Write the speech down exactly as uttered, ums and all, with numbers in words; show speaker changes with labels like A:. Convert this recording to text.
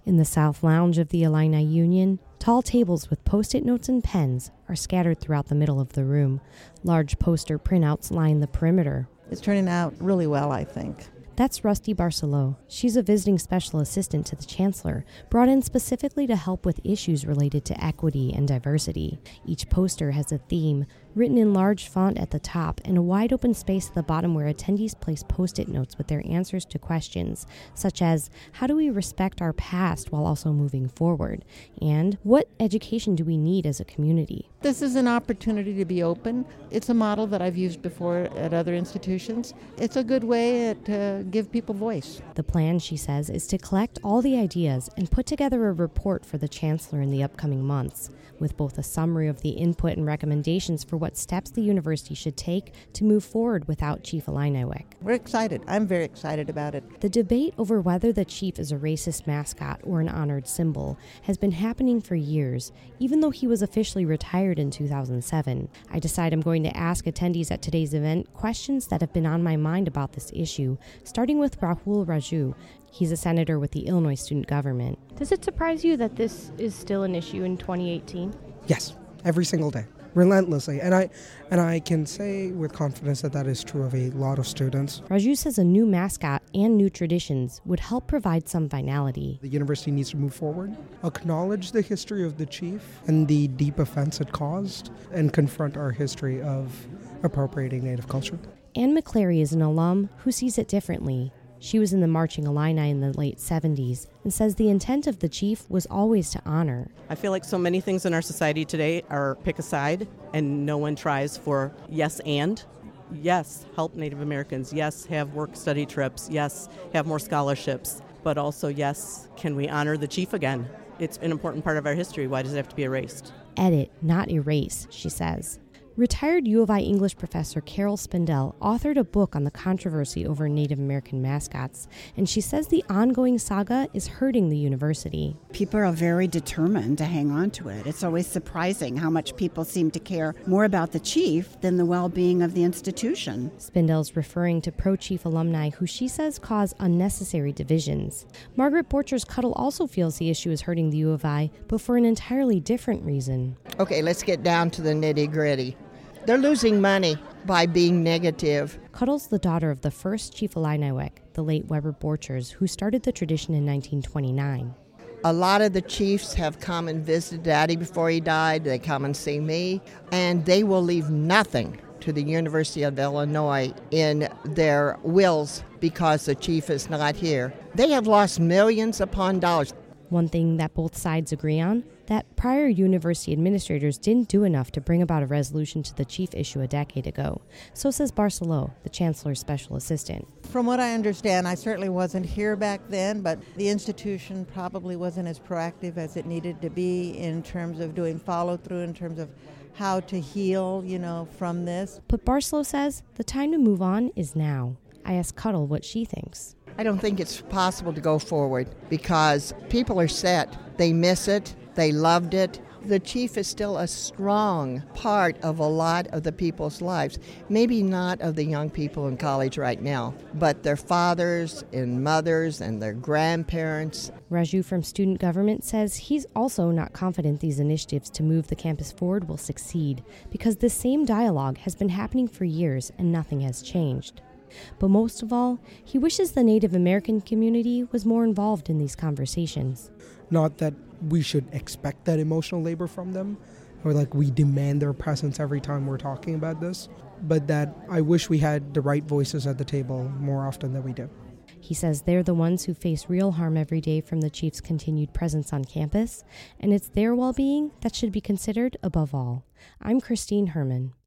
A: In the South Lounge of the Illini Union, tall tables with post-it notes and pens are scattered throughout the middle of the room. Large poster printouts line the perimeter.
B: It's turning out really well, I think.
A: That's Rusty Barcelo. She's a visiting special assistant to the chancellor, brought in specifically to help with issues related to equity and diversity. Each poster has a theme, written in large font at the top, and a wide open space at the bottom where attendees place post-it notes with their answers to questions, such as, how do we respect our past while also moving forward? And what education do we need as a community?
B: This is an opportunity to be open. It's a model that I've used before at other institutions. It's a good way to give people voice.
A: The plan, she says, is to collect all the ideas and put together a report for the chancellor in the upcoming months, with both a summary of the input and recommendations for what steps the university should take to move forward without Chief Illiniwek.
B: We're excited. I'm very excited about it.
A: The debate over whether the chief is a racist mascot or an honored symbol has been happening for years, even though he was officially retired in two thousand seven. I decide I'm going to ask attendees at today's event questions that have been on my mind about this issue, starting with Rahul Raju. He's a senator with the Illinois student government. Does it surprise you that this is still an issue in twenty eighteen?
C: Yes, every single day, relentlessly. And I and I can say with confidence that that is true of a lot of students.
A: Raju says a new mascot and new traditions would help provide some finality.
C: The university needs to move forward, acknowledge the history of the chief and the deep offense it caused, and confront our history of appropriating Native culture.
A: Ann McClary is an alum who sees it differently. She was in the Marching Illini in the late seventies and says the intent of the chief was always to honor.
D: I feel like so many things in our society today are pick a side, and no one tries for yes and. Yes, help Native Americans. Yes, have work-study trips. Yes, have more scholarships. But also, yes, can we honor the chief again? It's an important part of our history. Why does it have to be erased?
A: Edit, not erase, she says. Retired U of I English professor Carol Spindell authored a book on the controversy over Native American mascots, and she says the ongoing saga is hurting the university.
E: People are very determined to hang on to it. It's always surprising how much people seem to care more about the chief than the well-being of the institution.
A: Spindell's referring to pro-chief alumni who she says cause unnecessary divisions. Margaret Borchers-Cuttle also feels the issue is hurting the U of I, but for an entirely different reason.
F: Okay, let's get down to the nitty-gritty. They're losing money by being negative.
A: Cuttle's the daughter of the first Chief Illiniwek, the late Weber Borchers, who started the tradition in nineteen twenty-nine.
F: A lot of the chiefs have come and visited Daddy before he died. They come and see me, and they will leave nothing to the University of Illinois in their wills because the chief is not here. They have lost millions upon dollars.
A: One thing that both sides agree on, that prior university administrators didn't do enough to bring about a resolution to the chief issue a decade ago. So says Barcelo, the chancellor's special assistant.
B: From what I understand, I certainly wasn't here back then, but the institution probably wasn't as proactive as it needed to be in terms of doing follow-through, in terms of how to heal, you know, from this.
A: But Barcelo says the time to move on is now. I asked Cuttle what she thinks.
F: I don't think it's possible to go forward because people are set. They miss it. They loved it. The chief is still a strong part of a lot of the people's lives. Maybe not of the young people in college right now, but their fathers and mothers and their grandparents.
A: Raju from student government says he's also not confident these initiatives to move the campus forward will succeed because this same dialogue has been happening for years and nothing has changed. But most of all, he wishes the Native American community was more involved in these conversations.
C: Not that we should expect that emotional labor from them, or like we demand their presence every time we're talking about this, but that I wish we had the right voices at the table more often than we do.
A: He says they're the ones who face real harm every day from the chief's continued presence on campus, and it's their well-being that should be considered above all. I'm Christine Herman.